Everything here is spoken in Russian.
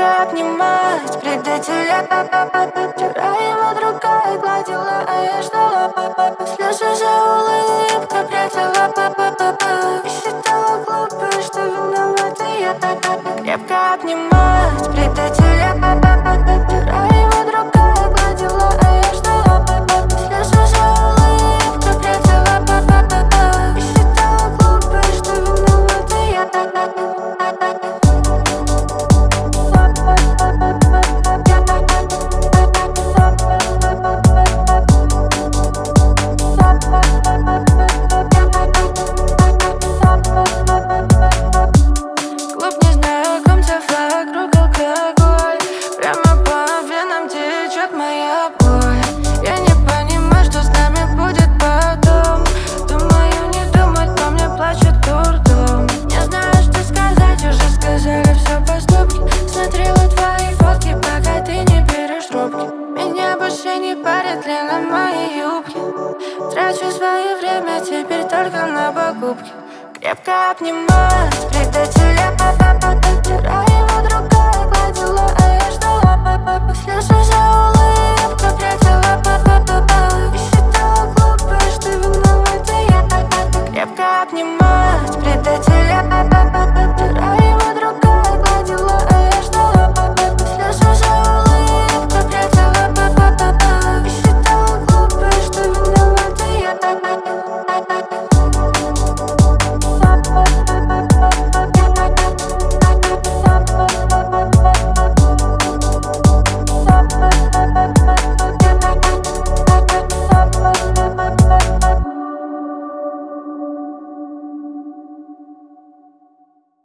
Крепко обнимать предателя. Вчера его другая гладила, а я ждала. Слезы за улыбкой прятала. И считала глупой, что виновата я. Крепко обнимать предателя. Вчера его другая гладила, а я ждала. Слезы за улыбкой прятала. И считала глупой, что виновата я. Клуб незнакомцев, вокруг алкоголь. Прямо по венам течет моя боль. Я не понимаю, что с нами будет потом. Думаю, не думать, по мне плачет дурдом. Не знаю, что сказать, уже сказали все поступки. Смотрела твои фотки, пока ты не берешь трубки. Меня больше не парит длина моей юбки. Трачу свое время теперь только на покупки. Крепко обнимать предателя.